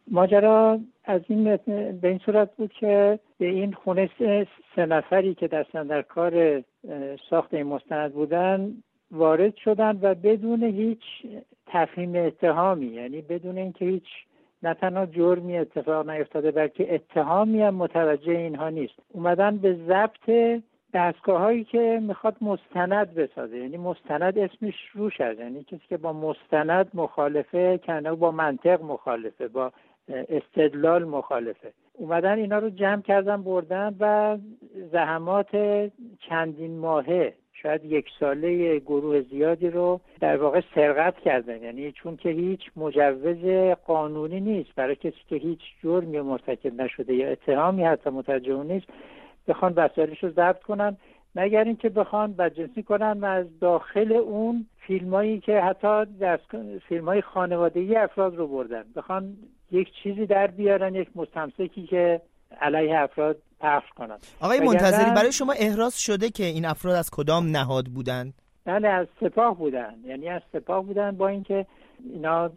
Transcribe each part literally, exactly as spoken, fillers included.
ماجرا از این به این صورت بود که به این خونه سه نفری که دستن در کار ساخت این مستند بودن وارد شدن و بدون هیچ تفهیم اتهامی، یعنی بدون اینکه هیچ نه تنها جرمی اتفاق نیفتاده بلکه اتهامی هم متوجه اینها نیست، اومدن به ضبط دستگاه هایی که میخواد مستند بسازه. یعنی مستند اسمش روش هست، یعنی کسی که با مستند مخالفه، کنه با منطق مخالفه، با استدلال مخالفه. اومدن اینا رو جمع کردن بردن و زحمات چندین ماهه، شاید یک ساله گروه زیادی رو در واقع سرقت کردن. یعنی چون که هیچ مجوز قانونی نیست برای کسی که هیچ جرمی مرتکب نشده یا اتهامی حتی متوجه نیست بخوان وسایلش رو ضبط کنن، مگر اینکه بخوان بدجنسی کنن و از داخل اون فیلمایی که حتی فیلمای خانوادگی افراد رو بردن بخوان یک چیزی در بیارن، یک مستمسکی که علیه افراد پخش کنن. آقای منتظری، برای شما احراز شده که این افراد از کدام نهاد بودن؟ بله، از سپاه بودن. یعنی از سپاه بودن، با اینکه اینا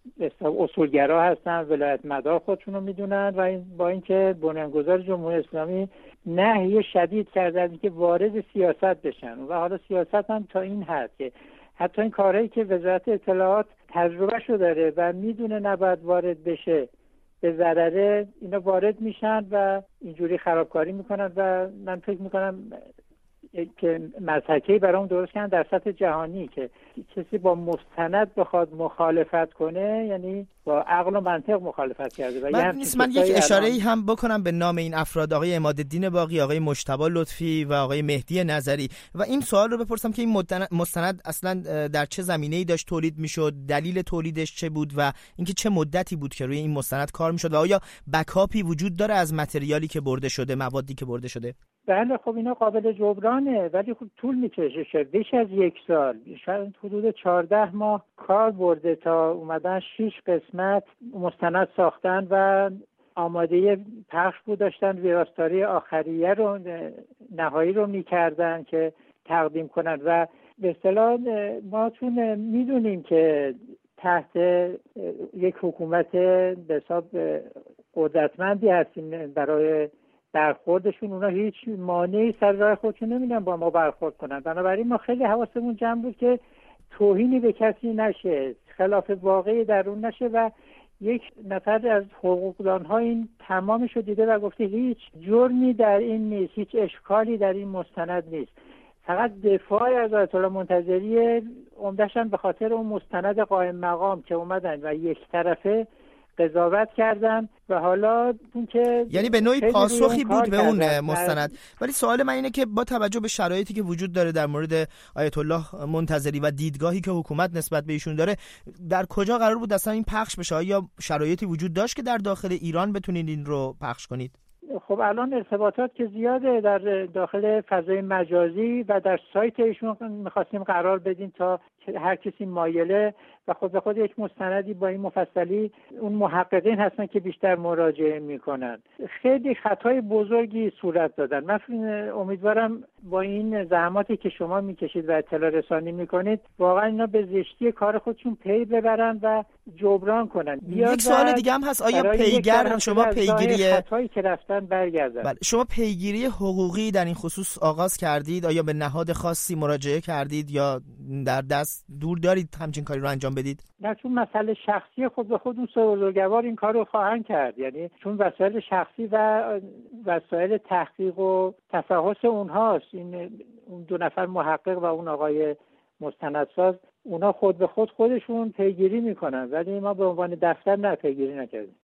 اصولگرا هستن، ولایت مدار خودشون رو میدونن و این با اینکه بنیانگذار جمهوری اسلامی نهی شدید کرده که وارد سیاست بشن و حالا سیاست هم تا این حد که حتی این کارهایی که وزارت اطلاعات تجربه شو داره و میدونه نباید وارد بشه به ضرره، اینا وارد میشن و اینجوری خرابکاری میکنن و من فکر میکنم که مضحکه‌ای برام درست کردن در سطح جهانی که کسی با مستند بخواد مخالفت کنه یعنی با عقل و منطق مخالفت کرده. و من نیست من یک اشاره‌ای هم بکنم به نام این افراد، آقای عمادالدین باقی، آقای مجتبی لطفی و آقای مهدی نظری، و این سوال رو بپرسم که این مستند اصلا در چه زمینه‌ای داشت تولید میشد، دلیل تولیدش چه بود و اینکه چه مدتی بود که روی این مستند کار میشد و آیا بکاپی وجود داره از متریالی که برده شده، موادی که برده شده؟ بله، خب اینا قابل جبرانه ولی خب طول میکشه. شد بیش از یک سال، شاید حدود چهارده ماه کار برده تا اومدن شش قسمت مستند ساختن و آماده پخش بود، داشتن ویراستاری آخریه رو نهایی رو میکردن که تقدیم کنن. و به اصطلاح ما چون میدونیم که تحت یک حکومت به حساب قدرتمندی هستیم برای برخوردشون، اونا هیچ مانعی سر راه خودشون نمیدن با ما برخورد کنن. بنابراین ما خیلی حواسمون جمع بود که توهینی به کسی نشه، خلاف واقعی در اون نشه و یک نفر از حقوقدان‌ها این تمامش رو دیده و گفته هیچ جرمی در این نیست، هیچ اشکالی در این مستند نیست، فقط دفاع از آیت الله منتظری عمدشاً به خاطر اون مستند قائم مقام که اومدن و یک طرفه قضاوت کردن و حالا اون که یعنی به نوعی پاسخی بود به اون مستند. ولی سوال من اینه که با توجه به شرایطی که وجود داره در مورد آیت الله منتظری و دیدگاهی که حکومت نسبت به ایشون داره، در کجا قرار بود اصلا این پخش بشه؟ آیا شرایطی وجود داشت که در داخل ایران بتونید این رو پخش کنید؟ خب الان ارتباطات که زیاده در داخل فضای مجازی و در سایت ایشون می‌خواستیم قرار بدیم تا هر کسی مایله و خود به خود یک مستندی با این مفصلی، اون محققین هستن که بیشتر مراجعه میکنن. خیلی خطای بزرگی صورت دادن. من امیدوارم با این زحماتی که شما میکشید و اطلاع رسانی میکنید واقعا اینا به زشتی کار خودشون پی ببرن و جبران کنن. یک سوال دیگه هم هست، آیا پیگر شما پیگیری خطایی که رفتن برگردن؟ بله، شما پیگیری حقوقی در این خصوص آغاز کردید؟ آیا به نهاد خاصی مراجعه کردید یا در دست دور دارید همچین کاری رو انجام بدید؟ نه، چون مسئله شخصی خود به خود اون بزرگوار این کار رو خواهند کرد. یعنی چون وسایل شخصی و وسایل تحقیق و تفحص اونهاست، این اون دو نفر محقق و اون آقای مستندساز اونا خود به خود خودشون پیگیری میکنن ولی ما به عنوان دفتر نه پیگیری نکردیم.